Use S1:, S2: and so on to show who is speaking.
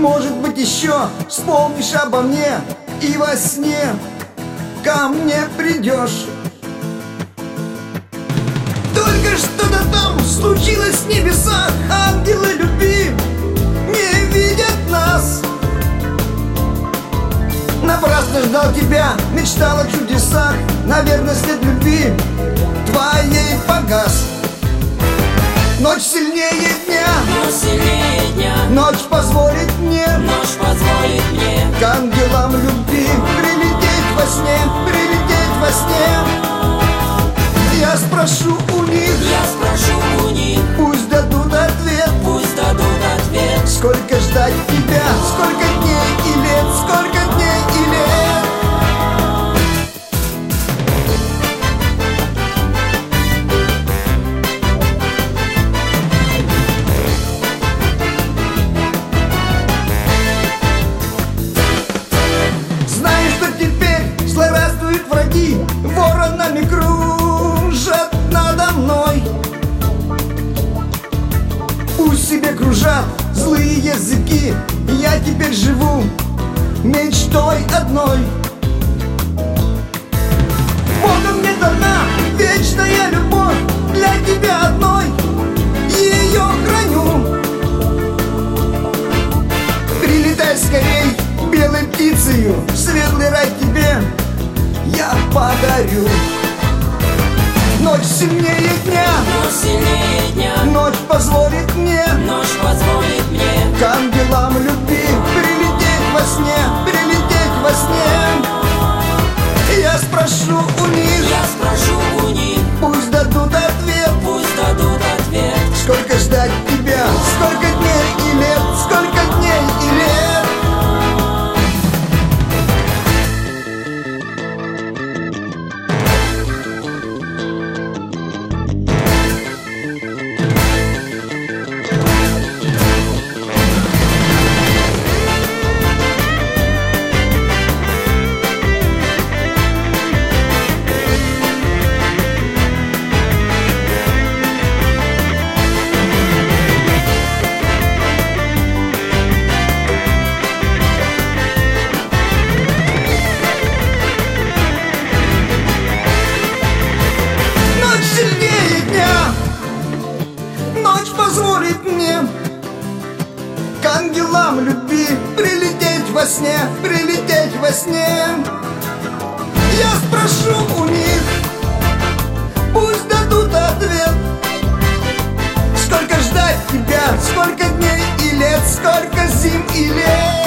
S1: Может быть, еще вспомнишь обо мне и во сне ко мне придешь. Только что-то там случилось в небесах, ангелы любви не видят нас. Напрасно ждал тебя, мечтал о чудесах, наверное, свет любви твоей погас. Ночь сильнее дня, ночь позволит мне к ангелам любви прилететь во сне, прилететь во сне. Я спрошу у них, пусть дадут ответ, сколько ждать тебя, сколько дней и лет, сколько дней и лет. Знаю, что теперь злорадствуют враги, воронами кружат надо мной. Пусть себе кружат злые языки, я теперь живу мечтой одной. Богом мне дана вечная любовь, для тебя одной ее храню. Прилетай скорей белой птицею, светлый рай тебе я подарю. Ночь сильнее дня, ночь позволит мне к ангелам любви прилететь во сне, прилететь во сне. Я спрошу у них, пусть дадут ответ, сколько ждать тебя, сколько дней и лет, сколько дней и лет. Позволит мне к ангелам любви прилететь во сне, прилететь во сне. Я спрошу у них, пусть дадут ответ, сколько ждать тебя, сколько дней и лет, сколько зим и лет.